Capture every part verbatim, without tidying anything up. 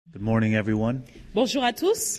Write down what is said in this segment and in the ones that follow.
Good morning, everyone. Bonjour à tous.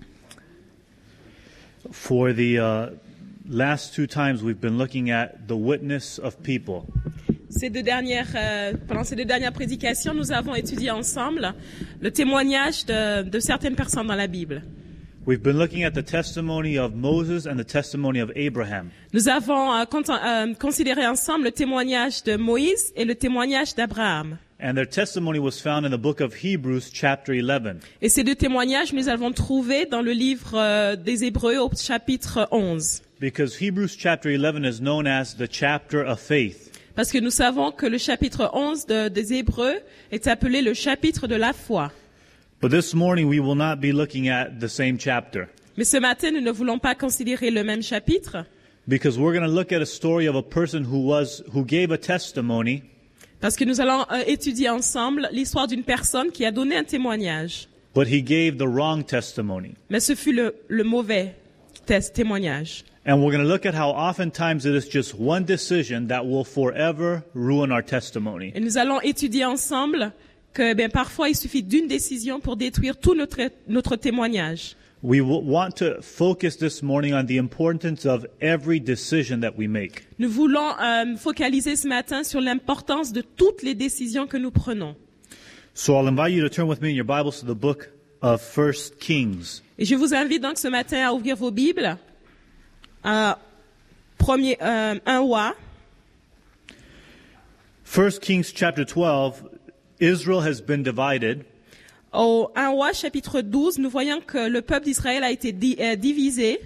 For the uh, last two times, we've been looking at the witness of people. Ces deux dernières, euh, pendant ces deux dernières prédications, nous avons étudié ensemble le témoignage de, de certaines personnes dans la Bible. We've been looking at the testimony of Moses and the testimony of Abraham. Nous avons euh, cont- euh, considéré ensemble le témoignage de Moïse et le témoignage d'Abraham. And their testimony was found in the book of Hebrews, chapter eleven. Et ces deux témoignages, nous les avons trouvés dans le livre euh, des Hébreux au chapitre onze. Because Hebrews chapter eleven is known as the chapter of faith. Parce que nous savons que le chapitre onze de, des Hébreux est appelé le chapitre de la foi. But this morning, we will not be looking at the same chapter. Mais ce matin, nous ne voulons pas considérer le même chapitre. Because we're going to look at a story of a person who was, who gave a testimony. Parce que nous allons euh, étudier ensemble l'histoire d'une personne qui a donné un témoignage. But he gave the wrong testimony. Mais ce fut le, le mauvais test, témoignage. And we're going to look at how oftentimes it is just one decision that will forever ruin our testimony. Et nous allons étudier ensemble que ben, parfois il suffit d'une décision pour détruire tout notre, notre témoignage. We w- want to focus this morning on the importance of every decision that we make. Nous voulons euh, focaliser ce matin sur l'importance de toutes les décisions que nous prenons. So I'll invite you to turn with me in your Bibles to the book of First Kings. Et je vous invite donc ce matin à ouvrir vos Bibles à premier, euh, un roi. First Kings chapter twelve, Israel has been divided. Au un roi chapitre douze, nous voyons que le peuple d'Israël a été di- euh, divisé.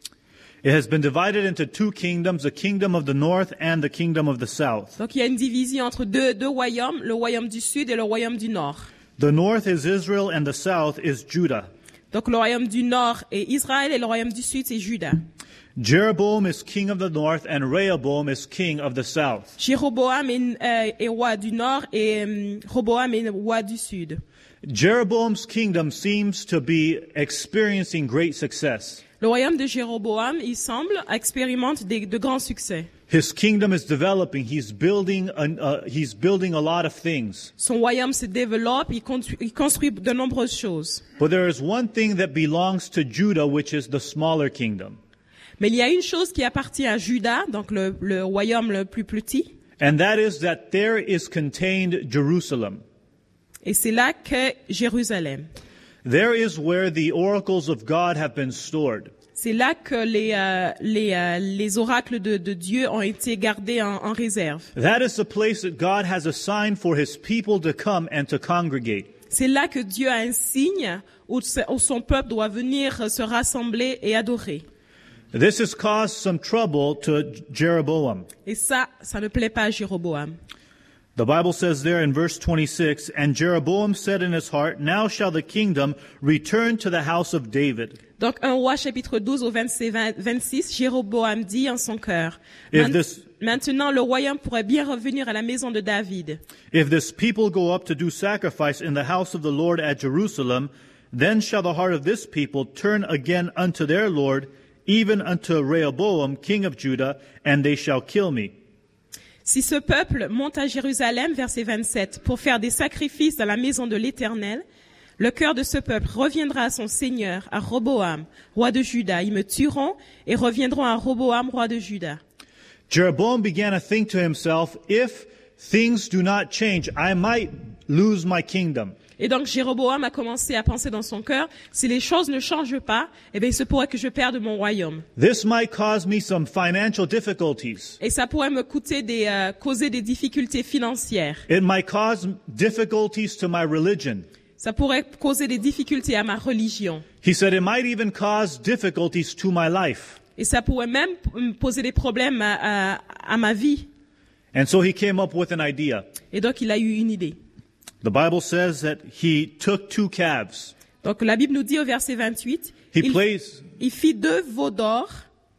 It has been divided into two kingdoms, the kingdom of the north and the kingdom of the south. Donc il y a une division entre deux, deux royaumes, le royaume du sud et le royaume du nord. The north is Israel and the south is Judah. Donc le royaume du nord est Israël et le royaume du sud c'est Juda. Jeroboam is king of the north and Rehoboam is king of the south. Jéroboam est, euh, est roi du nord et euh, Roboam est roi du sud. Jeroboam's kingdom seems to be experiencing great success. Le royaume de Jéroboam, il semble, expérimente des, de grands succès. His kingdom is developing. He's building. An, uh, he's building a lot of things. Son royaume se développe, il construit, il construit de nombreuses choses. But there is one thing that belongs to Judah, which is the smaller kingdom, Mais il y a une chose qui appartient à Juda, donc le, le royaume le plus petit, and that is that there is contained Jerusalem. et c'est là que Jérusalem. There is where the oracles of God have been stored. C'est là que les, euh, les, euh, les oracles de, de Dieu ont été gardés en, en réserve. That is the place that God has assigned for His people to come and to congregate. C'est là que Dieu a un signe où, où son peuple doit venir se rassembler et adorer. This has caused some trouble to Jeroboam. Et ça, ça ne plaît pas à Jéroboam. The Bible says there in verse twenty-six, and Jeroboam said in his heart, now shall the kingdom return to the house of David. Donc, un roi chapitre douze au verset vingt-six, Jéroboam dit en son cœur, If this, maintenant le royaume pourrait bien revenir à la maison de David. if this people go up to do sacrifice in the house of the Lord at Jerusalem, then shall the heart of this people turn again unto their Lord, even unto Rehoboam, king of Judah, and they shall kill me. Si ce peuple monte à Jérusalem, verset vingt-sept, pour faire des sacrifices dans la maison de l'Éternel, le cœur de ce peuple reviendra à son Seigneur, à Roboam, roi de Juda. Ils me tueront et reviendront à Roboam, roi de Juda. Jeroboam began to think to himself, if things do not change, I might lose my kingdom. Et donc Jéroboam a commencé à penser dans son cœur, si les choses ne changent pas, eh bien il se pourrait que je perde mon royaume. This might cause me some financial difficulties. Et ça pourrait me coûter des, euh, causer des difficultés financières. It might cause difficulties to my religion. Ça pourrait causer des difficultés à ma religion. He said it might even cause difficulties to my life. Et ça pourrait même me poser des problèmes à, à, à ma vie. And so he came up with an idea. Et donc il a eu une idée. The Bible says that he took two calves. Donc la Bible nous dit au verset vingt-huit, He il, placed, il fit deux veaux d'or.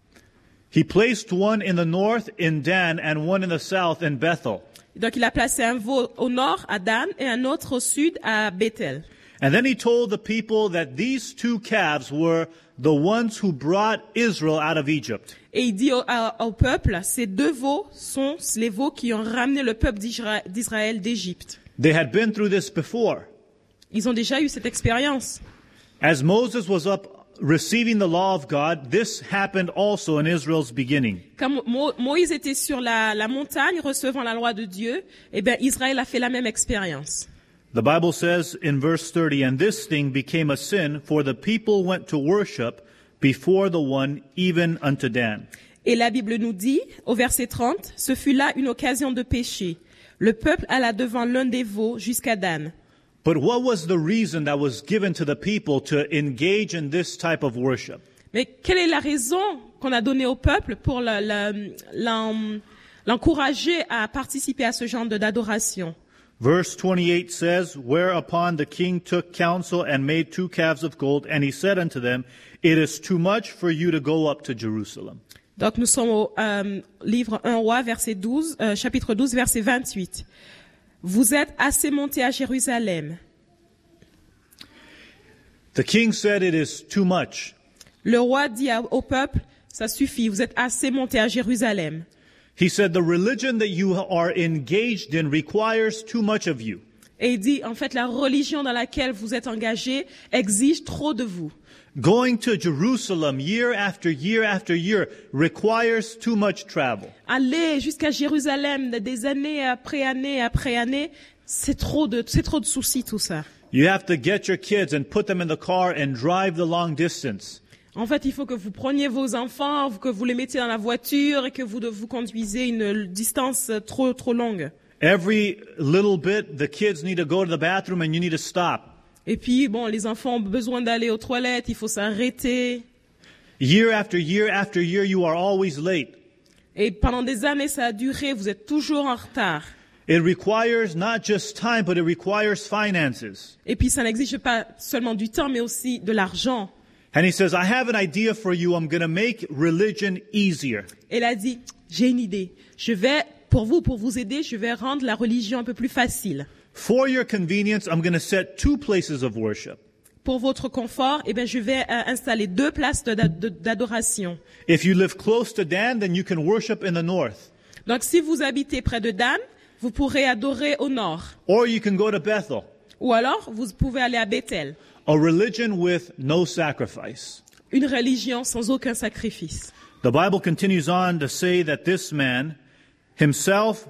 he placed one in the north in Dan and one in the south in Bethel. Donc il a placé un veau au nord à Dan et un autre au sud à Bethel. And then he told the people that these two calves were the ones who brought Israel out of Egypt. Et il dit au, à, au peuple, ces deux veaux sont les veaux qui ont ramené le peuple d'Isra- d'Israël d'Égypte. They had been through this before. Ils ont déjà eu cette expérience. As Moses was up receiving the law of God, this happened also in Israel's beginning. Quand Mo- Moïse était sur la, la montagne recevant la loi de Dieu, eh bien Israël a fait la même expérience. The Bible says in verse thirty, "And this thing became a sin, for the people went to worship before the one, even unto Dan." Et la Bible nous dit, au verset trente, ce fut là une occasion de péché. Le peuple alla devant l'un des veaux jusqu'à Dan. But what was the reason that was given to the people to engage in this type of worship? Mais quelle est la raison qu'on a donnée au peuple pour le- le- l'en- l'encourager à participer à ce genre de- d'adoration? Verse twenty-eight says, "Whereupon the king took counsel and made two calves of gold, and he said unto them, It is too much for you to go up to Jerusalem." Donc nous sommes au euh, livre un roi, verset douze, euh, chapitre douze, verset vingt-huit. Vous êtes assez montés à Jérusalem. The king said, "It is too much." Le roi dit à- au peuple, ça suffit, vous êtes assez montés à Jérusalem. He said, "The religion that you are engaged in requires too much of you." Et il dit, en fait, la religion dans laquelle vous êtes engagés exige trop de vous. Going to Jerusalem year after year after year requires too much travel. Aller jusqu'à Jérusalem des années après années après années, c'est trop de, c'est trop de soucis tout ça. You have to get your kids and put them in the car and drive the long distance. En fait, il faut que vous preniez vos enfants, que vous les mettiez dans la voiture et que vous, de- vous conduisez une distance trop, trop longue. Every little bit, the kids need to go to the bathroom and you need to stop. Et puis, bon, les enfants ont besoin d'aller aux toilettes, il faut s'arrêter. Year after year after year, you are always late. Et pendant des années, ça a duré, vous êtes toujours en retard. It requires not just time, but it requires finances. Et puis, ça n'exige pas seulement du temps, mais aussi de l'argent. And he says, "I have an idea for you. I'm going to make religion easier." Elle a dit, j'ai une idée. Je vais, pour vous, pour vous aider, je vais rendre la religion un peu plus facile. For your convenience, I'm going to set two places of worship. Pour votre confort, eh bien, je vais euh, installer deux places de- de- d'adoration. If you live close to Dan, then you can worship in the north. Donc, si vous habitez près de Dan, vous pourrez adorer au nord. Or you can go to Bethel, Ou alors, vous pouvez aller à Bethel. a religion with no sacrifice. Une religion sans aucun sacrifice. The Bible continues on to say that this man himself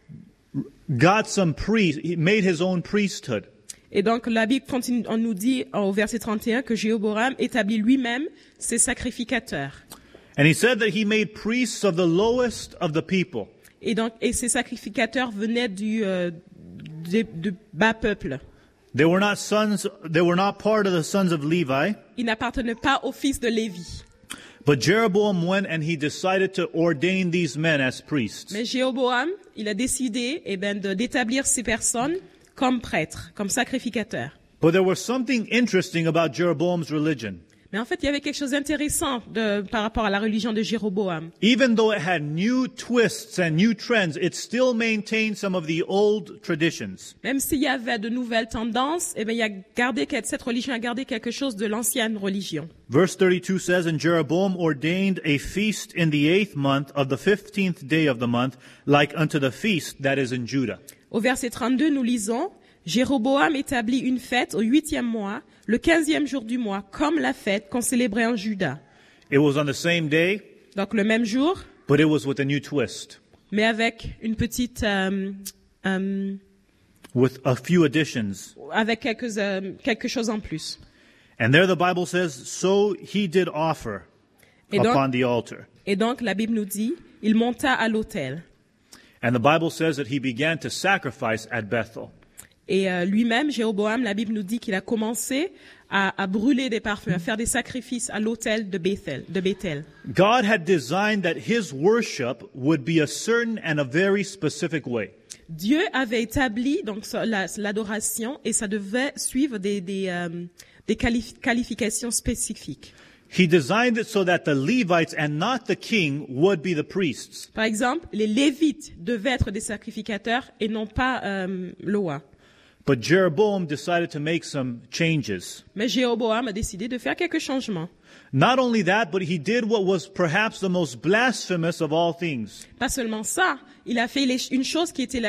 got some priest, he made his own priesthood. Et donc, la Bible continue, on nous dit au verset trente et un que Jéhoboam établit lui-même ses sacrificateurs. And he said that he made priests of the lowest of the people. Et donc, et ces sacrificateurs venaient du, euh, du, du bas peuple. They were not sons, they were not part of the sons of Levi. Ils n'appartenaient pas au fils de Lévi. But Jeroboam went and he decided to ordain these men as priests. Mais Jéhoboam, il a décidé, eh ben, de, d'établir ces personnes comme prêtres, comme sacrificateurs. But there was something interesting about Jeroboam's religion. Mais en fait, il y avait quelque chose d'intéressant de, par rapport à la religion de Jéroboam. Even though it had new twists and new trends, it still maintained some of the old traditions. Même s'il y avait de nouvelles tendances, eh ben, il a gardé, cette religion a gardé quelque chose de l'ancienne religion. Verse thirty-two says, "And Jeroboam ordained a feast in the eighth month of the fifteenth day of the month, like unto the feast that is in Judah." Au verset trente-deux, nous lisons, Jéroboam établit une fête au huitième mois, le quinzième jour du mois, comme la fête qu'on célébrait en Juda. It was on the same day, Donc le même jour, but it was with a new twist, mais avec une petite, euh, euh, with a few additions. avec quelques, euh, quelque chose en plus. And there the Bible says, "So he did offer Et donc, upon the altar." et donc la Bible nous dit, il monta à l'autel. And the Bible says that he began to sacrifice at Bethel. Et euh, lui-même, Jéroboam, la Bible nous dit qu'il a commencé à, à brûler des parfums, à faire des sacrifices à l'autel de Bethel, de Bethel. God had designed that his worship would be a certain and a very specific way. Dieu avait établi donc ça, la- l'adoration et ça devait suivre des, des, euh, des qualif- qualifications spécifiques. He designed it so that the Levites and not the king would be the priests. Par exemple, les Lévites devaient être des sacrificateurs et non pas euh, le roi. But Jeroboam decided to make some changes. Mais Jéroboam a décidé de faire quelques changements. Not only that, but he did what was perhaps the most blasphemous of all things. Pas seulement ça, il a fait les- une chose qui était la,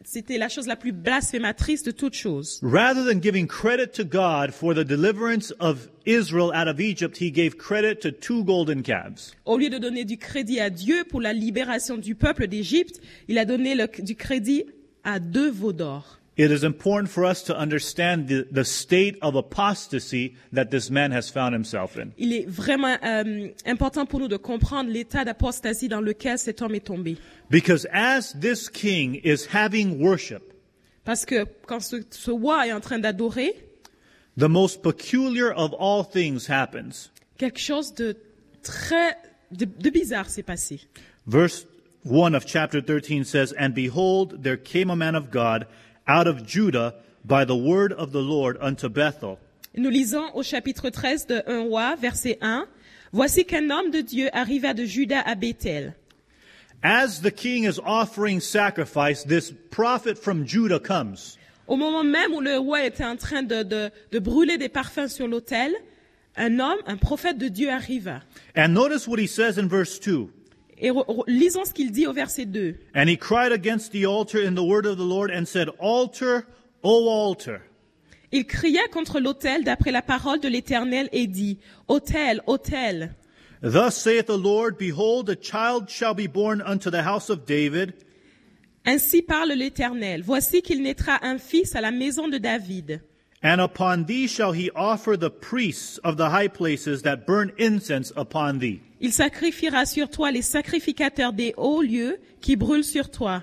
c'était la chose la plus blasphématrice de toutes choses. Rather than giving credit to God for the deliverance of Israel out of Egypt, he gave credit to two golden calves. Au lieu de donner du crédit à Dieu pour la libération du peuple d'Égypte, il a donné le, du crédit à deux veaux d'or. It is important for us to understand the, the state of apostasy that this man has found himself in. Il est vraiment euh, important pour nous de comprendre l'état d'apostasie dans lequel cet homme est tombé. Because as this king is having worship, Parce que quand ce, ce roi est en train d'adorer, the most peculiar of all things happens. quelque chose de très de, de bizarre s'est passé. Verse one of chapter thirteen says, "And behold, there came a man of God out of Judah by the word of the Lord unto Bethel." Nous lisons au chapitre treize de un roi, verset un. Voici qu'un homme de Dieu arriva de Juda à Bethel. As the king is offering sacrifice, this prophet from Judah comes. Au moment même où le roi était en train de, de, de brûler des parfums sur l'autel, un homme, un prophète de Dieu arriva. And notice what he says in verse two. Et re, re, lisons ce qu'il dit au verset deux. "And he cried against the altar in the word of the Lord and said, Altar, O altar." Il cria contre l'autel d'après la parole de l'Éternel et dit, Autel, autel. "Thus saith the Lord, Behold, a child shall be born unto the house of David, Ainsi parle l'Éternel. Voici qu'il naîtra un fils à la maison de David. and upon thee shall he offer the priests of the high places that burn incense upon thee." Il sacrifiera sur toi les sacrificateurs des hauts lieux qui brûlent sur toi.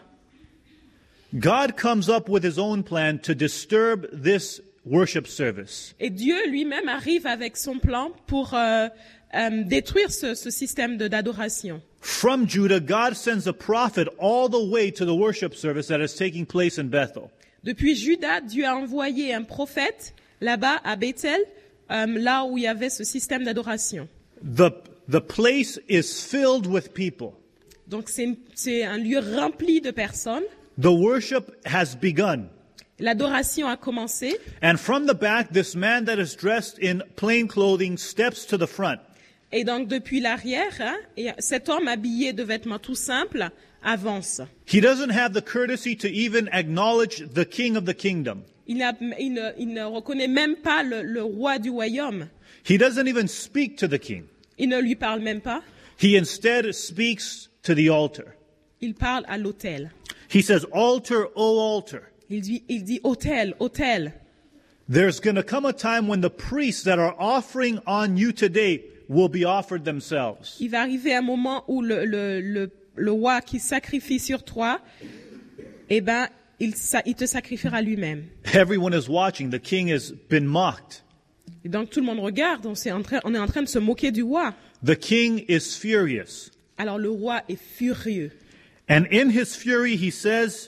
God comes up with his own plan to disturb this worship service. Et Dieu lui-même arrive avec son plan pour euh, euh, détruire ce, ce système de- d'adoration. From Judah, God sends a prophet all the way to the worship service that is taking place in Bethel. Depuis Juda, Dieu a envoyé un prophète là-bas à Bethel, euh, là où il y avait ce système d'adoration. The, the place is filled with people. Donc c'est une- c'est un lieu rempli de personnes. The worship has begun. L'adoration a commencé. And from the back, this man that is dressed in plain clothing steps to the front. Et donc depuis l'arrière, hein, et cet homme habillé de vêtements tout simples avance. He doesn't have the courtesy to even acknowledge the king of the kingdom. Il, n'a- il ne, il ne reconnaît même pas le, le roi du royaume. He doesn't even speak to the king. Il ne lui parle même pas. He instead speaks to the altar. Il parle à l'autel. He says, Altar, O altar. Il dit, il dit autel, autel. There's going to come a time when the priests that are offering on you today will be offered themselves. Il va arriver un moment où le, le, le, le roi qui sacrifie sur toi, eh ben, il, sa- il te sacrifiera lui-même. Everyone is watching. The king has been mocked. Et donc tout le monde regarde, on, s'est en train, on est en train de se moquer du roi. The king is furious. Alors le roi est furieux. And in his fury, he says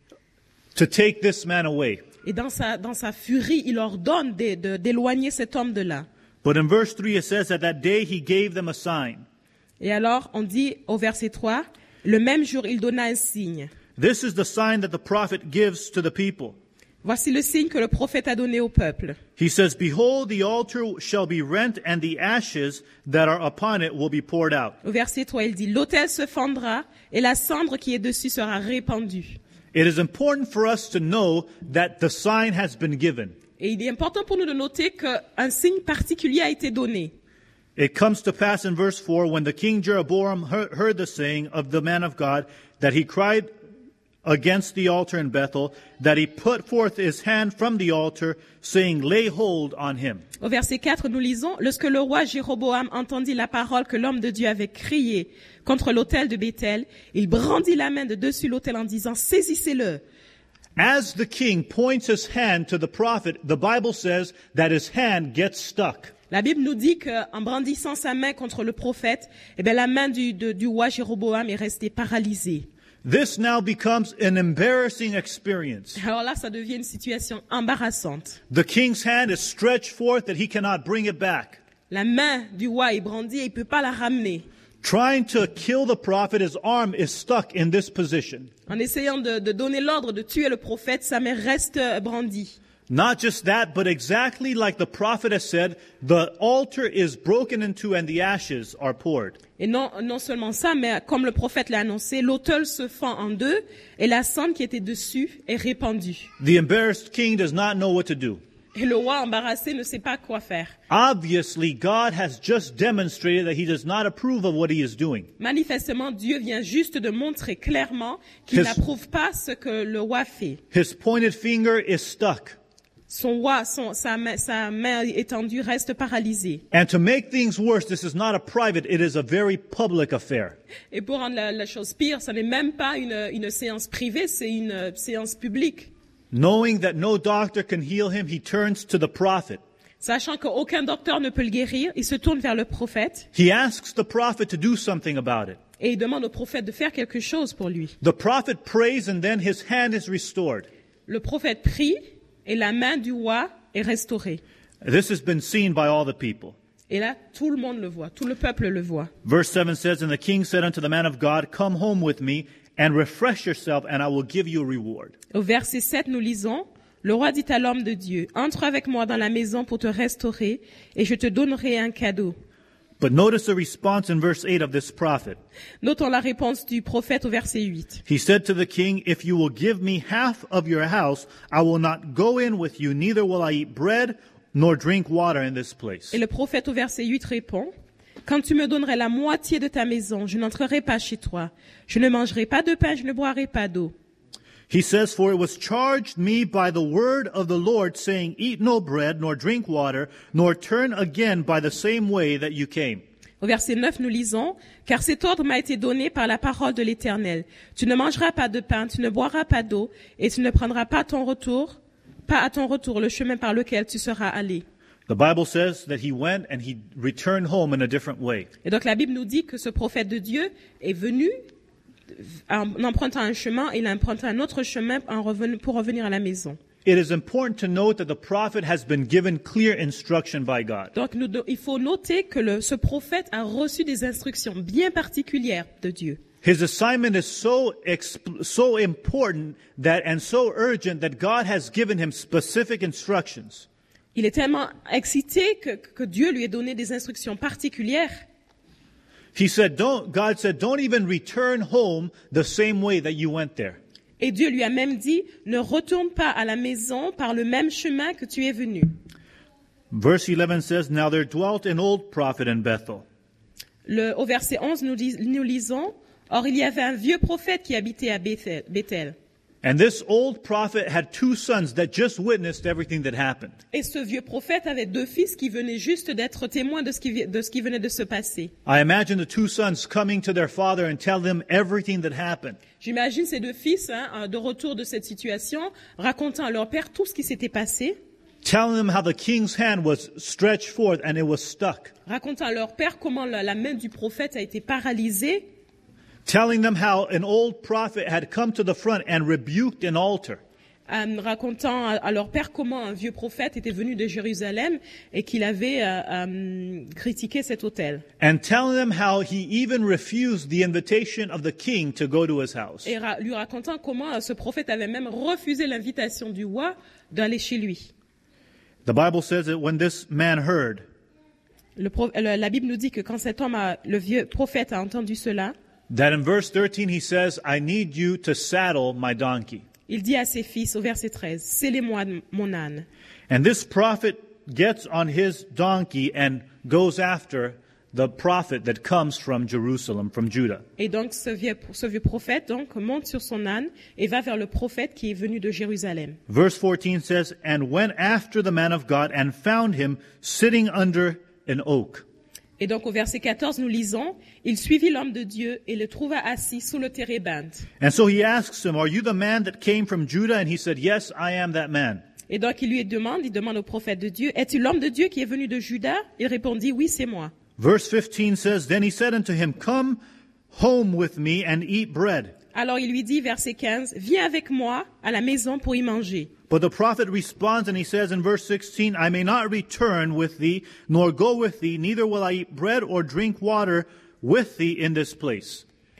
to take this man away. Et dans sa, dans sa furie, il ordonne de- de- d'éloigner cet homme de là. But in verse three, it says that that day he gave them a sign. Et alors, on dit au verset trois, le même jour, il donna un signe. This is the sign that the prophet gives to the people. Voici le signe que le prophète a donné au peuple. He says, Behold, the altar shall be rent, and the ashes that are upon it will be poured out. Au verset trois, il dit, l'autel se fendra et la cendre qui est dessus sera répandue. It is important for us to know that the sign has been given. Et il est important pour nous de noter qu'un signe particulier a été donné. It comes to pass in verse four, when the king Jeroboam heard, heard the saying of the man of God, that he cried against the altar in Bethel, that he put forth his hand from the altar, saying, Lay hold on him. Au verset quatre, nous lisons, lorsque le roi Jéroboam entendit la parole que l'homme de Dieu avait criée contre l'autel de Bethel, il brandit la main de dessus l'autel en disant, saisissez-le. As the king points his hand to the prophet, the Bible says that his hand gets stuck. La Bible nous dit qu'en brandissant sa main contre le prophète, eh bien, la main du, de- du roi Jéroboam est restée paralysée. This now becomes an embarrassing experience. Alors là, ça devient une situation embarrassante. The king's hand is stretched forth that he cannot bring it back. La main du roi est brandie et il peut pas la ramener. Trying to kill the prophet, his arm is stuck in this position. En essayant de, de donner l'ordre de tuer le prophète, sa main reste euh, brandie. Not just that, but exactly like the prophet has said, the altar is broken in two and the ashes are poured. Et non, non seulement ça, mais comme le prophète l'a annoncé, l'autel se fend en deux et la cendre qui était dessus est répandue. The embarrassed king does not know what to do. Et le roi embarrassé ne sait pas quoi faire. Obviously, God has just demonstrated that he does not approve of what he is doing. Manifestement, Dieu vient juste de montrer clairement qu'il His- n'approuve pas ce que le roi fait. His pointed finger is stuck. Son roi, son, sa, main, sa main étendue reste paralysée. And to make things worse, this is not a private, it is a very public affair. Et pour rendre la, la chose pire, ce n'est même pas une, une séance privée, c'est une euh, séance publique. Knowing that no doctor can heal him, he turns to the prophet. Sachant qu'aucun docteur ne peut le guérir, il se tourne vers le prophète He asks the prophet to do something about it. et il demande au prophète de faire quelque chose pour lui. The prophet prays and then his hand is restored. Le prophète prie et la main du roi est restaurée. This has been seen by all the people. Et là, tout le monde le voit, tout le peuple le voit. Verse seven says, And the king said unto the man of God, Come home with me and refresh yourself, and I will give you a reward. Au verset sept, nous lisons, le roi dit à l'homme de Dieu, entre avec moi dans la maison pour te restaurer et je te donnerai un cadeau. But notice the response in verse eight of this prophet. Notons la réponse du prophète au verset huit. He said to the king, If you will give me half of your house, I will not go in with you, neither will I eat bread nor drink water in this place. Et le prophète au verset huit répond, quand tu me donnerais la moitié de ta maison, je n'entrerai pas chez toi. Je ne mangerai pas de pain, je ne boirai pas d'eau. He says, For it was charged me by the word of the Lord, saying, Eat no bread, nor drink water, nor turn again by the same way that you came. Au verset neuf, nous lisons, car cet ordre m'a été donné par la parole de l'Éternel. Tu ne mangeras pas de pain, tu ne boiras pas d'eau, et tu ne prendras pas ton retour, pas à ton retour le chemin par lequel tu seras allé. The Bible says that he went and he returned home in a different way. Et donc la Bible nous dit que ce prophète de Dieu est venu en empruntant un chemin, il a emprunté un autre chemin en revenu, pour revenir à la maison. It is important to note that the prophet has been given clear instruction by God. Donc nous, il faut noter que le, ce prophète a reçu des instructions bien particulières de Dieu. His assignment is so exp- so important that and so urgent that God has given him specific instructions. Il est tellement excité que, que Dieu lui ait donné des instructions particulières. He said, "Don't." God said, "Don't even return home the same way that you went there." Et Dieu lui a même dit, ne retourne pas à la maison par le même chemin que tu es venu. Verse eleven says, "Now there dwelt an old prophet in Bethel." Le, au verset onze, nous, lis, nous lisons, or il y avait un vieux prophète qui habitait à Bethel. Bethel. And this old prophet had two sons that just witnessed everything that happened. Et ce vieux prophète avait deux fils qui venaient juste d'être témoins de ce qui, de ce qui venait de se passer. I imagine the two sons coming to their father and tell them everything that happened. J'imagine ces deux fils, hein, de retour de cette situation, racontant à leur père tout ce qui s'était passé, Telling them how the king's hand was stretched forth and it was stuck. racontant à leur père comment la, la main du prophète a été paralysée, Telling them how an old prophet had come to the front and rebuked an altar. euh, racontant à, à leur père comment un vieux prophète était venu de Jérusalem et qu'il avait euh, euh, critiqué cet autel. And telling them how he even refused the invitation of the king to go to his house. Et ra- lui racontant comment euh, ce prophète avait même refusé l'invitation du roi d'aller chez lui. The Bible says that when this man heard, Le pro- le- la Bible nous dit que quand cet homme, a, le vieux prophète a entendu cela, that in verse thirteen he says, I need you to saddle my donkey. il dit à ses fils au verset treize, scellez-moi mon âne. And this prophet gets on his donkey and goes after the prophet that comes from Jerusalem, from Judah. Et donc ce vieux, ce vieux prophète donc monte sur son âne et va vers le prophète qui est venu de Jérusalem. Verse fourteen says, and went after the man of God and found him sitting under an oak. Et donc au verset quatorze, nous lisons, il suivit l'homme de Dieu et le trouva assis sous le térébinthe. And so he asks him, are you the man that came from Judah? And he said, yes, I am that man. Et donc il lui demande, il demande au prophète de Dieu, es-tu l'homme de Dieu qui est venu de Juda? Il répondit, oui, c'est moi. Verse fifteen says, then he said unto him, come home with me and eat bread. Alors il lui dit, verset quinze, viens avec moi à la maison pour y manger. But the prophet responds and he says in verse sixteen, I may not return with thee, nor go with thee, neither will I eat bread or drink water with thee in this place.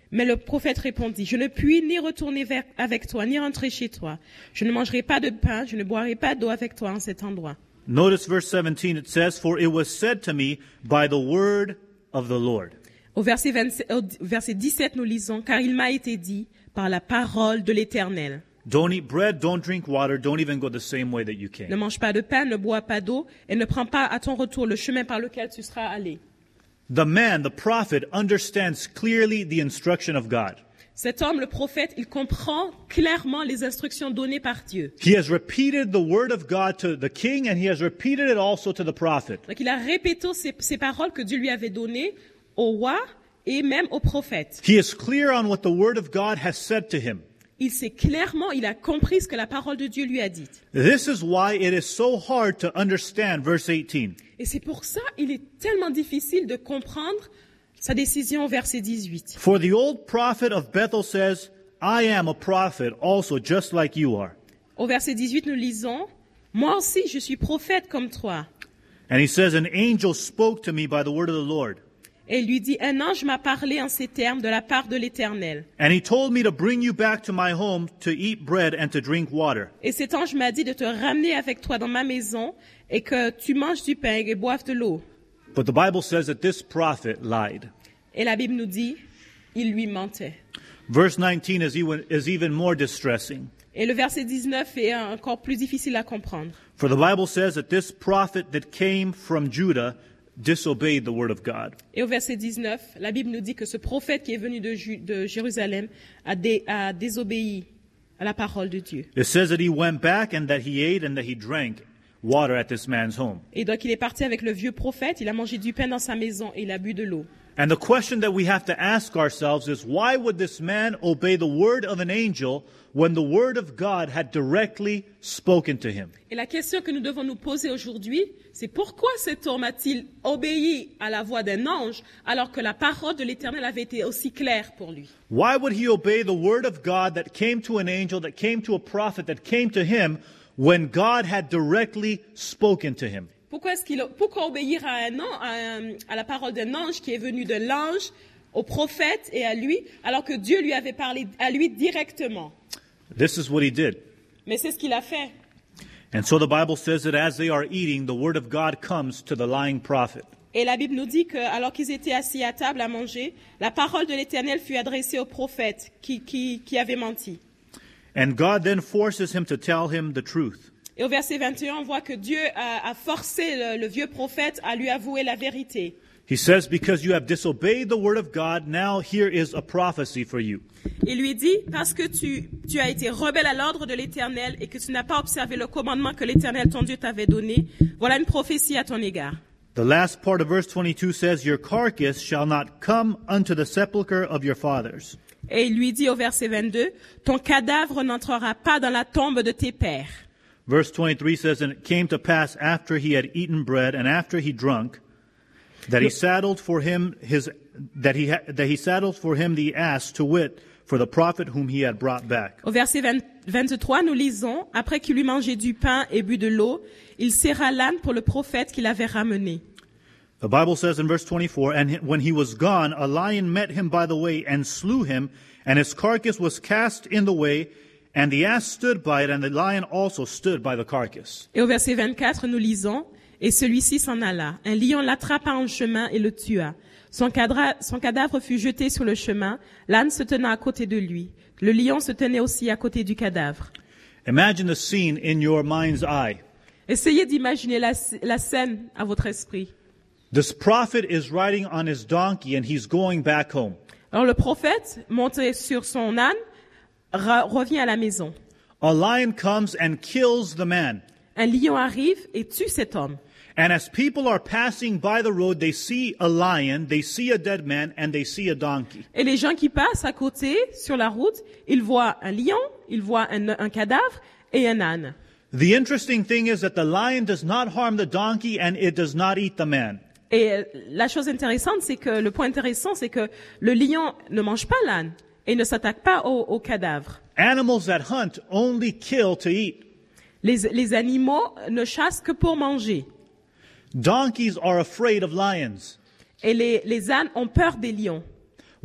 Mais le prophète répondit, je ne puis ni retourner vers, avec toi, ni rentrer chez toi. Je ne mangerai pas de pain, je ne boirai pas d'eau avec toi en cet endroit. Notice verse seventeen, it says, For it was said to me by the word of the Lord. Au verset, vingt-sept, au verset dix-sept, nous lisons, car il m'a été dit par la parole de l'Éternel. Don't eat bread, don't drink water, don't even go the same way that you Ne came. mange pas de pain, ne bois pas d'eau, et ne prends pas à ton retour le chemin par lequel tu seras allé. The man, the prophet, understands clearly the instruction of God. Cet homme, le prophète, il comprend clairement les instructions données par Dieu. He has repeated the word of God to the king, and he has repeated it also to the prophet. Donc il a répété ces, ces paroles que Dieu lui avait données au roi et même au prophète. He is clear on what the word of God has said to him. Il sait clairement, il a compris ce que la parole de Dieu lui a dit. This is why it is so hard to understand verse eighteen. Et c'est pour ça il est tellement difficile de comprendre sa décision au verset dix-huit. For the old prophet of Bethel says, I am a prophet also just like you are. Au verset dix-huit, nous lisons, moi aussi je suis prophète comme toi. And he says, an angel spoke to me by the word of the Lord. Et il lui dit, un ange m'a parlé en ces termes de la part de l'Éternel. And he told me to bring you back to my home to eat bread and to drink water. Et cet ange m'a dit de te ramener avec toi dans ma maison et que tu manges du pain et boives de l'eau. But the Bible says that this prophet lied. Et la Bible nous dit, il lui mentait. Verse nineteen is even, is even more distressing. Et le verset dix-neuf est encore plus difficile à comprendre. For the Bible says that this prophet that came from Judah disobeyed the word of God. Et au verset dix-neuf, la Bible nous dit que ce prophète qui est venu de, Ju- de Jérusalem a, dé- a désobéi à la parole de Dieu. It says that he went back and that he ate and that he drank water at this man's home. Et donc il est parti avec le vieux prophète, il a mangé du pain dans sa maison et il a bu de l'eau. And the question that we have to ask ourselves is, why would this man obey the word of an angel when the word of God had directly spoken to him? Et la question que nous devons nous poser aujourd'hui, c'est pourquoi cet homme a-t-il obéi à la voix d'un ange alors que la parole de l'Éternel avait été aussi claire pour lui? Why would he obey the word of God that came to an angel, that came to a prophet, that came to him when God had directly spoken to him? Pourquoi est-ce qu'il pourquoi obéir à un an, à, un- à la parole d'un ange qui est venu de l'ange au prophète et à lui alors que Dieu lui avait parlé à lui directement? This is what he did. Mais c'est ce qu'il a fait. And so the Bible says that as they are eating, the word of God comes to the lying prophet. Et la Bible nous dit que alors qu'ils étaient assis à table à manger, la parole de l'Éternel fut adressée au prophète qui, qui, qui avait menti. And God then forces him to tell him the truth. Et au verset vingt et un, on voit que Dieu a, a forcé le, le vieux prophète à lui avouer la vérité. He says, because you have disobeyed the word of God, now here is a prophecy for you. Il lui dit, parce que tu, tu as été rebelle à l'ordre de l'Éternel et que tu n'as pas observé le commandement que l'Éternel, ton Dieu, t'avait donné, voilà une prophétie à ton égard. The last part of verse twenty-two says, your carcass shall not come unto the sepulchre of your fathers. Et il lui dit au verset vingt-deux, ton cadavre n'entrera pas dans la tombe de tes pères. Verse twenty-three says, and it came to pass after he had eaten bread and after he drunk, that he saddled for him his, that he, ha- that he saddled for him the ass, to wit, for the prophet whom he had brought back. Au verset vingt, vingt-trois, nous lisons, après qu'il eut mangé du pain et bu de l'eau, il serra l'âne pour le prophète qu'il avait ramené. The Bible says in verse twenty-four, and he- when he was gone, a lion met him by the way and slew him, and his carcass was cast in the way, and the ass stood by it, and the lion also stood by the carcass. Et au verset vingt-quatre, nous lisons, et celui-ci s'en alla. Un lion l'attrapa en chemin et le tua. Son, cadra- son cadavre fut jeté sur le chemin, l'âne se tenait à côté de lui. Le lion se tenait aussi à côté du cadavre. Imagine the scene in your mind's eye. Essayez d'imaginer la, la scène à votre esprit. This prophet is riding on his donkey and he's going back home. Alors le prophète, monté sur son âne, re- revient à la maison. A lion comes and kills the man. Un lion arrive et tue cet homme. And as people are passing by the road, they see a lion, they see a dead man, and they see a donkey. Et les gens qui passent à côté, sur la route, ils voient un lion, ils voient un, un cadavre et un âne. The interesting thing is that the lion does not harm the donkey and it does not eat the man. Et euh, la chose intéressante, c'est que, le point intéressant, c'est que le lion ne mange pas l'âne et ne s'attaque pas au, au cadavre. Animals that hunt only kill to eat. Les, les animaux ne chassent que pour manger. Donkeys are afraid of lions. Et les, les ânes ont peur des lions.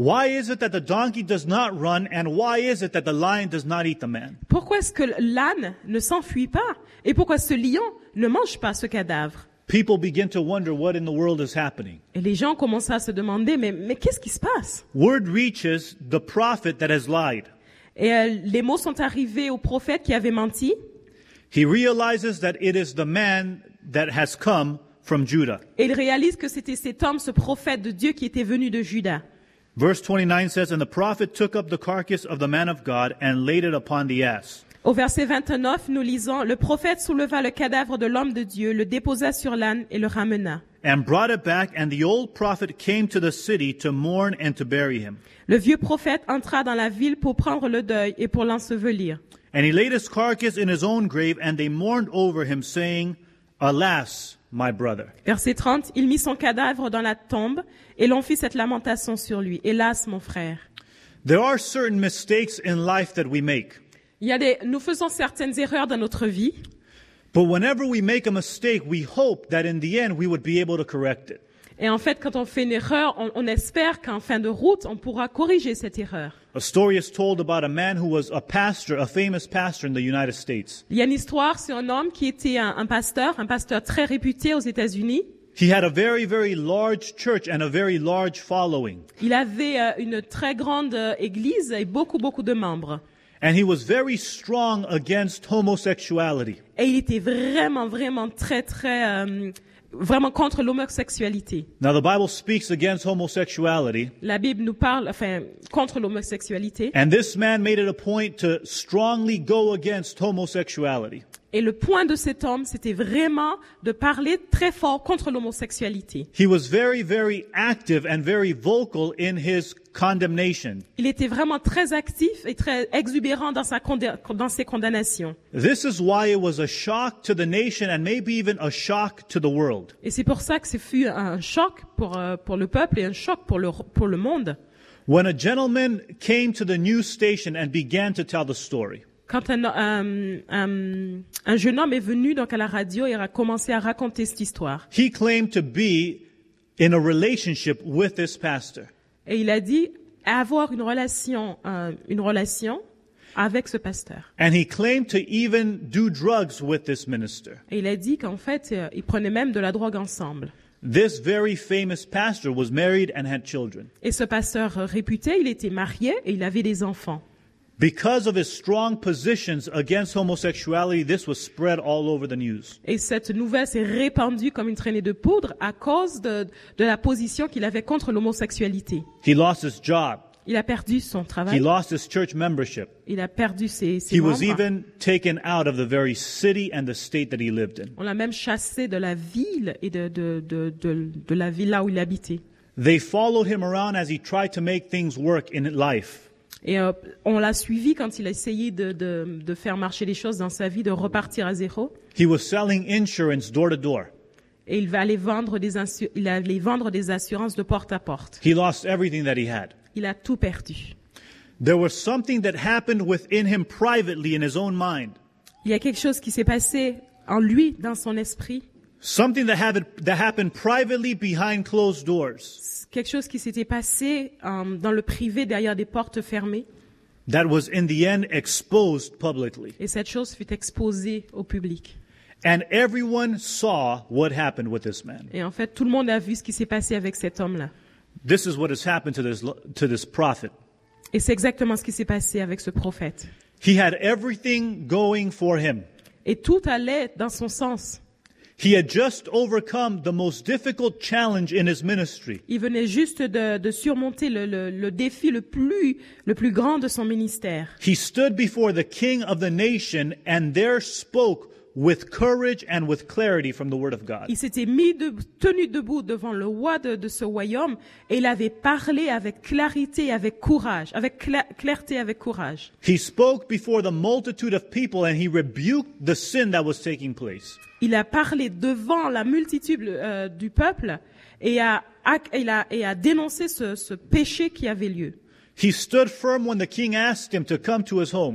Why is it that the donkey does not run, and why is it that the lion does not eat the man? Pourquoi est-ce que l'âne ne s'enfuit pas? Et pourquoi ce lion ne mange pas ce cadavre? People begin to wonder what in the world is happening. Et les gens commencent à se demander, mais, mais qu'est-ce qui se passe? Word reaches the prophet that has lied. Et euh, les mots sont arrivés au prophète qui avait menti. He realizes that it is the man that has come from Judah. Et il réalise que c'était cet homme, ce prophète de Dieu qui était venu de Juda. Verse twenty-nine says, And the prophet took up the carcass of the man of God and laid it upon the ass. Au verset vingt-neuf, nous lisons, le prophète souleva le cadavre de l'homme de Dieu, le déposa sur l'âne et le ramena. And brought it back, and the old prophet came to the city to mourn and to bury him. Le vieux prophète entra dans la ville pour prendre le deuil et pour l'ensevelir. And he laid his carcass in his own grave, and they mourned over him, saying, Alas, my brother. Verset trente, il mit son cadavre dans la tombe et l'on fit cette lamentation sur lui. Hélas, mon frère. There are certain mistakes in life that we make. Il y a des, nous faisons certaines erreurs dans notre vie. But whenever we make a mistake, we hope that in the end we would be able to correct it. Et en fait, quand on fait une erreur, on, on espère qu'en fin de route, on pourra corriger cette erreur. A story is told about a man who was a pastor, a famous pastor in the United States. Il y a une histoire sur un homme qui était un, un pasteur, un pasteur très réputé aux États-Unis. He had a very, very large church and a very large following. Il avait euh, une très grande euh, église et beaucoup, beaucoup de membres. And he was very strong against homosexuality. Et il était vraiment, vraiment très, très, euh, vraiment contre l'homosexualité. Now the Bible speaks against homosexuality. La Bible nous parle, enfin, contre l'homosexualité. And this man made it a point to strongly go against homosexuality. Et le point de cet homme, c'était vraiment de parler très fort contre l'homosexualité. He was very, very active and very vocal in his condemnation. Il était vraiment très actif et très exubérant dans, sa condé- dans ses condamnations. This is why it was a shock to the nation and maybe even a shock to the world. Et c'est pour ça que ce fut un choc pour, euh, pour le peuple et un choc pour le, pour le monde. When a gentleman came to the news station and began to tell the story. Quand un, un, un, un jeune homme est venu donc à la radio et a commencé à raconter cette histoire. He claimed to be in a relationship with this pastor. Et il a dit avoir une relation, euh, une relation avec ce pasteur. And he claimed to even do drugs with this minister. Et il a dit qu'en fait, euh, ils prenaient même de la drogue ensemble. This very famous pastor was married and had children. Et ce pasteur euh, réputé, il était marié et il avait des enfants. Because of his strong positions against homosexuality, this was spread all over the news. Et cette nouvelle s'est répandue comme une traînée de poudre à cause de, de la position qu'il avait contre l'homosexualité. He lost his job. Il a perdu son He travail. lost his church membership. Il a perdu ses, ses He membres. was even taken out of the very city and the state that he lived in. On l'a même chassé de la ville et de, de, de, de, de la ville là où il habitait. They followed him around as he tried to make things work in life. Et euh, on l'a suivi quand il a essayé de, de, de faire marcher les choses dans sa vie, de repartir à zéro. He was selling insurance door to door. Et il va aller vendre des, assu- il allait vendre des assurances de porte à porte. He lost everything that he had. Il a tout perdu. There was something that happened within him privately in his own mind. Il y a quelque chose qui s'est passé en lui, dans son esprit. Something that happened, that happened privately behind closed doors. Quelque chose qui s'était passé euh, dans le privé, derrière des portes fermées. That was in the end exposed publicly. Et cette chose fut exposée au public. And everyone saw what happened with this man. Et en fait, tout le monde a vu ce qui s'est passé avec cet homme-là. This is what has happened to this, to this prophet. Et c'est exactement ce qui s'est passé avec ce prophète. He had everything going for him. Et tout allait dans son sens. He had just overcome the most difficult challenge in his ministry. Il venait juste de, de surmonter le, le, le défi le plus, le plus grand de son ministère. He stood before the king of the nation and there spoke with courage and with clarity from the word of God. Il s'était mis de, tenu debout devant le roi de, de ce royaume et il avait parlé avec clarité et avec courage, avec cla- clarté et avec courage. He spoke before the multitude of people and he rebuked the sin that was taking place. Il a parlé devant la multitude euh, du peuple et a, a, il a, et a dénoncé ce, ce péché qui avait lieu. He stood firm when the king asked him to come to his home.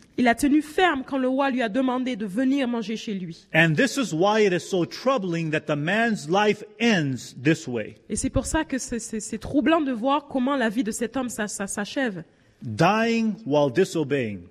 Il a tenu ferme quand le roi lui a demandé de venir manger chez lui. And this is why it is so troubling that the man's life ends this way. Et c'est pour ça que c'est, c'est, c'est troublant de voir comment la vie de cet homme ça, ça s'achève. Dying while disobeying.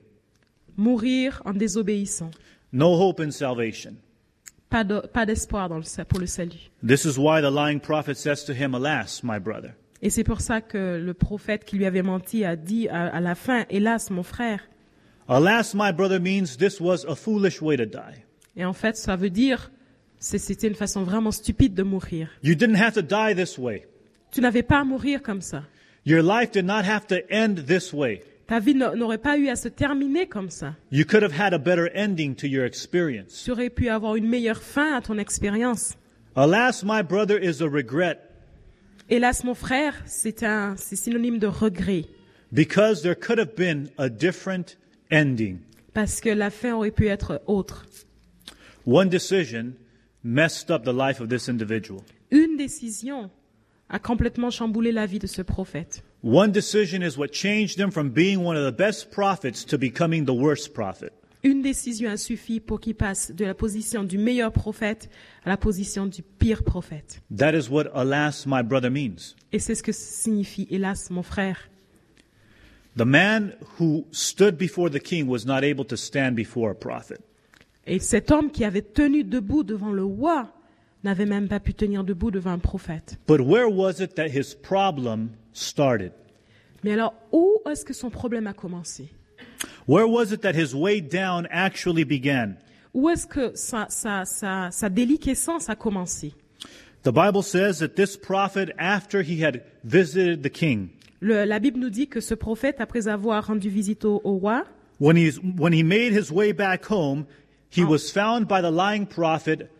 Mourir en désobéissant. No hope in salvation. Pas, de, pas d'espoir dans le, pour le salut. This is why the lying prophet says to him, "Alas, my brother." Et c'est pour ça que le prophète qui lui avait menti a dit à, à la fin, « Hélas, mon frère ». Alas, my brother means this was a foolish way to die. Et en fait, ça veut dire, c'est, c'était une façon vraiment stupide de mourir. You didn't have to die this way. Tu n'avais pas à mourir comme ça. Your life did not have to end this way. Ta vie n'aurait pas eu à se terminer comme ça. You could have had a better ending to your experience. Tu aurais pu avoir une meilleure fin à ton expérience. Alas, my brother is a regret. Hélas, mon frère, c'est un, c'est synonyme de regret. Because there could have been a different ending. Parce que la fin aurait pu être autre. One decision messed up the life of this individual. Une décision a complètement chamboulé la vie de ce prophète. One decision is what changed him from being one of the best prophets to becoming the worst prophet. Une décision a suffi pour qu'il passe de la position du meilleur prophète à la position du pire prophète. That is what alas, my brother means. Et c'est ce que signifie hélas, mon frère. The man who stood before the king was not able to stand before a prophet. Et cet homme qui avait tenu debout devant le roi n'avait même pas pu tenir debout devant un prophète. But where was it that his problem started? Mais alors, où est-ce que son problème a commencé? Where was it that his way down actually began? Où est-ce que sa, sa, sa, sa déliquescence a commencé? The Bible says that this prophet, after he had visited the king, Le, la Bible nous dit que ce prophète, après avoir rendu visite au, au roi, when, he's, when he made his way back home, he was found by the lying prophet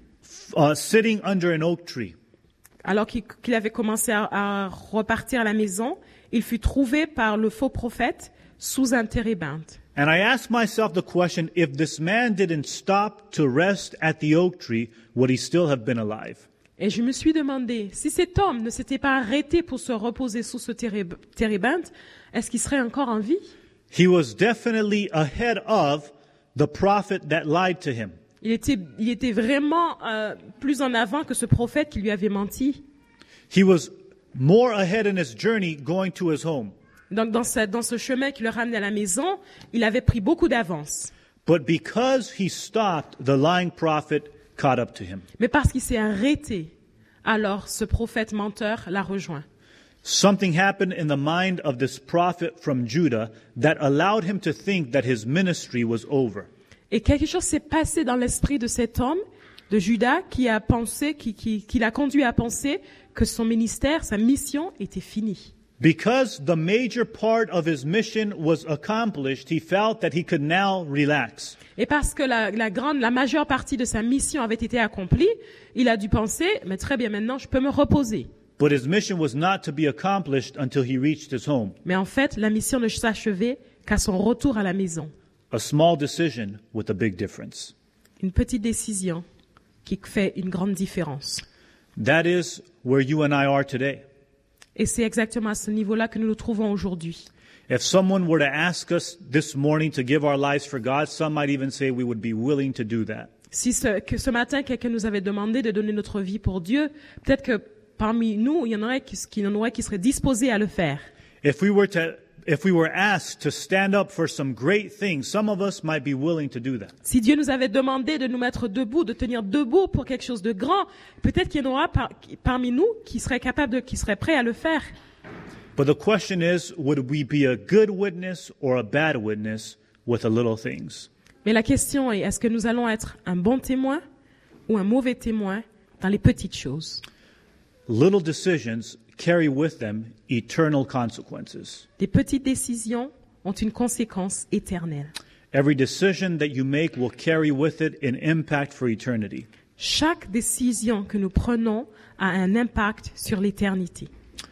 uh, sitting under an oak tree. alors qu'il, qu'il avait commencé à, à repartir à la maison, il fut trouvé par le faux prophète sous un térébinthe. And I asked myself the question, if this man didn't stop to rest at the oak tree, would he still have been alive? Et je me suis demandé, si cet homme ne s'était pas arrêté pour se reposer sous ce téréb- térébinthe, est-ce qu'il serait encore en vie? He was definitely ahead of the prophet that lied to him. Il était, il était vraiment euh, plus en avant que ce prophète qui lui avait menti. He was more ahead in his journey going to his home. Donc dans ce, dans ce chemin qui le ramenait à la maison, il avait pris beaucoup d'avance. But because he stopped, the lying prophet caught up to him. Mais parce qu'il s'est arrêté, alors ce prophète menteur l'a rejoint. Something happened in the mind of this prophet from Judah that allowed him to think that his ministry was over. Et quelque chose s'est passé dans l'esprit de cet homme, de Judas, qui a pensé, qui, qui, qui l'a conduit à penser que son ministère, sa mission était finie. Because the major part of his mission was accomplished, he felt that he could now relax. Et parce que la, la grande, la majeure partie de sa mission avait été accomplie, il a dû penser, mais très bien, maintenant, je peux me reposer. But his mission was not to be accomplished until he reached his home. Mais en fait, la mission ne s'achevait qu'à son retour à la maison. A small decision with a big difference. Une petite décision qui fait une grande différence. That is where you and I are today. Et c'est exactement à ce niveau-là que nous nous trouvons aujourd'hui. If someone were to ask us this morning to give our lives for God, some might even say we would be willing to do that. Si ce, que ce matin, quelqu'un nous avait demandé de donner notre vie pour Dieu, peut-être que parmi nous, il y en aurait qui, qui, en aurait qui seraient disposés à le faire. If we were to, if we were asked to stand up for some great things, some of us might be willing to do that. Si Dieu nous avait demandé de nous mettre debout, de tenir debout pour quelque chose de grand, peut-être qu'il y en aura par, parmi nous qui seraient capables de, qui seraient prêts à le faire. But the question is, would we be a good witness or a bad witness with the little things? Mais la question est, est-ce que nous allons être un bon témoin ou un mauvais témoin dans les petites choses? Little decisions carry with them eternal consequences. Des petites décisions ont une conséquence éternelle. Every decision that you make will carry with it an impact for eternity. Chaque décision que nous prenons a un impact sur l'éternité.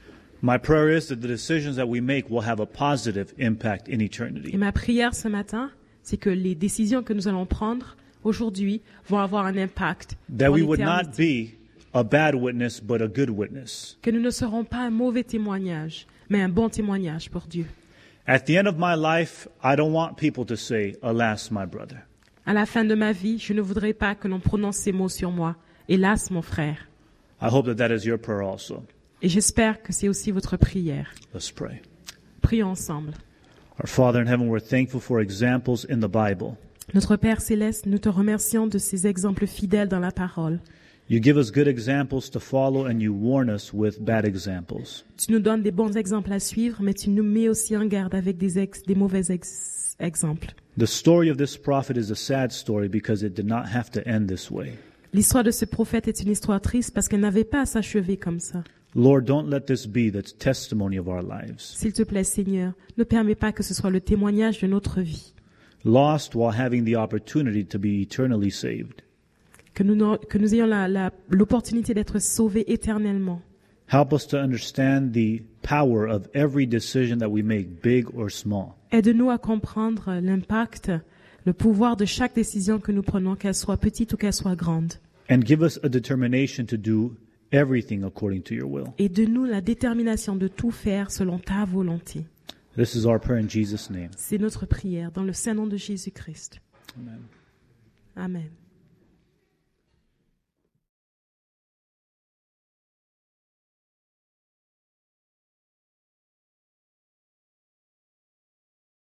My prayer is that the decisions that we make will have a positive impact in Et eternity. ma prière ce matin, c'est que les décisions que nous allons prendre aujourd'hui vont avoir un impact That pour we would not l'éternité. be a bad witness, but a good witness. Que nous ne serons pas un mauvais témoignage, mais un bon témoignage pour Dieu. At the end of my life, I don't want people to say, "Alas, my brother." À la fin de ma vie, je ne voudrais pas que l'on prononce ces mots sur moi. Hélas, mon frère. I hope that that is your prayer also. Et j'espère que c'est aussi votre prière. Let's pray. Prions ensemble. Our Father in heaven, we're thankful for examples in the Bible. Notre Père céleste, nous te remercions de ces exemples fidèles dans la parole. You give us good examples to follow and you warn us with bad examples. Tu nous donnes des bons exemples à suivre, mais tu nous mets aussi en garde avec des, ex, des mauvais ex, exemples. The story of this prophet is a sad story because it did not have to end this way. L'histoire de ce prophète est une histoire triste parce qu'elle n'avait pas à s'achever comme ça. Lord, don't let this be the testimony of our lives. S'il te plaît, Seigneur, ne permets pas que ce soit le témoignage de notre vie. Lost while having the opportunity to be eternally saved. Que nous, que nous ayons la, la, l'opportunité d'être sauvés éternellement. Help us to understand the power of every decision that we make, big or small. Aide-nous à comprendre l'impact, le pouvoir de chaque décision que nous prenons, qu'elle soit petite ou qu'elle soit grande. And give us a determination to do everything according to your will. Et de nous la détermination de tout faire selon ta volonté. This is our prayer in Jesus' name. C'est notre prière dans le saint nom de Jésus-Christ. Amen. Amen.